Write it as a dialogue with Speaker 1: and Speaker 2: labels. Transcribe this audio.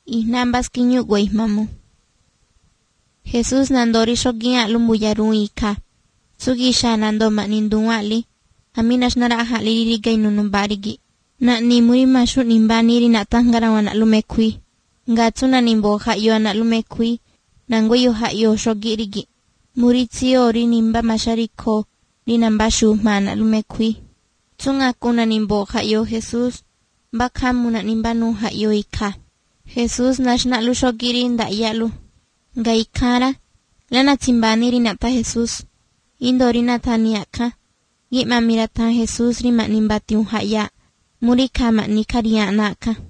Speaker 1: Ihnambas kiñu guaymamu. Jesús nandori shogia lumbuyaru ika. Sugisha nando maninduali. Aminas naraha liriga inunumbarigi. Na nimuri mashu nimbani na tangara wana lumekui. Ngatsuna nimbo hayo na lumekui. Nanguyo hayo shogirigi. Muritio ri nimba mashariko. Ninambashu mana lumekui. Tsunga kuna nimbo hayo Jesus. Bakamu na nimbanu hayo ika. Jesus nashna lu shogiri nda yalu. Gaikara. Lana timbani rinata Jesus. Indori nataniaka. Gima mirata Jesus rima nimbati haya. Muri kama nikarianaka.